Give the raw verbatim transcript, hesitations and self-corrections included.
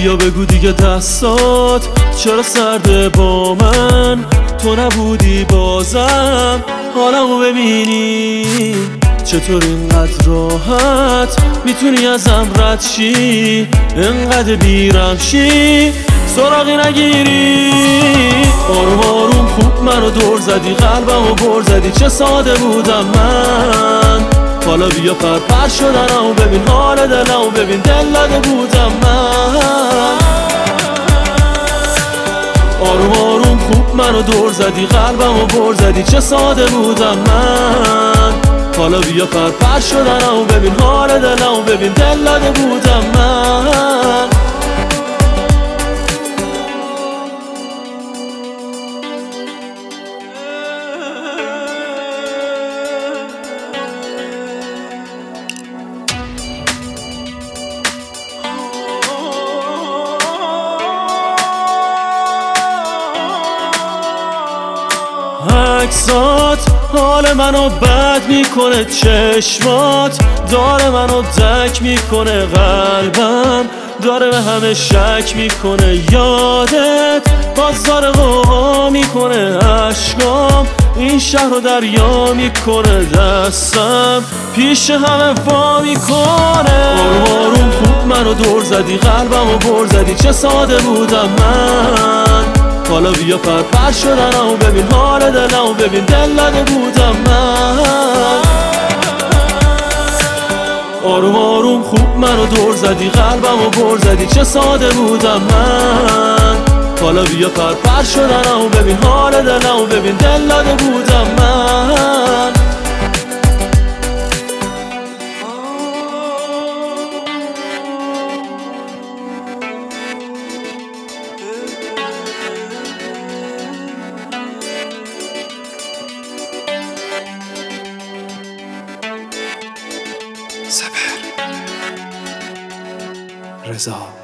بیا بگو دیگه دستات چرا سرده با من، تو نبودی بازم حالمو ببینی. چطور اینقدر راحت میتونی ازم رد شی، اینقدر بیرم شی سراغی نگیری. آروم آروم خوب منو دور زدی، قلبمو بر زدی، چه ساده بودم من. حالا بیا پر پر شدنمو ببین، حال دلمو ببین، دل داده بودم من. آروم آروم خوب منو دور زدی، قلبمو بر زدی، چه ساده بودم من. حالا بیا پر پر شدنمو ببین، حال دلمو ببین، دل داده بودم من. عکسات حال منو بد میکنه، چشمات داره منو دک میکنه، قلبم داره به همه شک میکنه. یادت باز داره غوغا میکنه، عشقام این شهر رو دریا میکنه، دستم پیش همه وا میکنه. آروم آروم خوب منو دور زدی، قلبمو بر زدی، چه ساده بودم من. حالا بیا پر پر شدنمو ببین، حال دلمو ببین، دل داده بودم من. آروم آروم خوب منو دور زدی، قلبمو بر زدی، چه ساده بودم من. حالا بیا پر پر شدنمو ببین، حال دلمو ببین، دل داده بودم من. سپهر رضا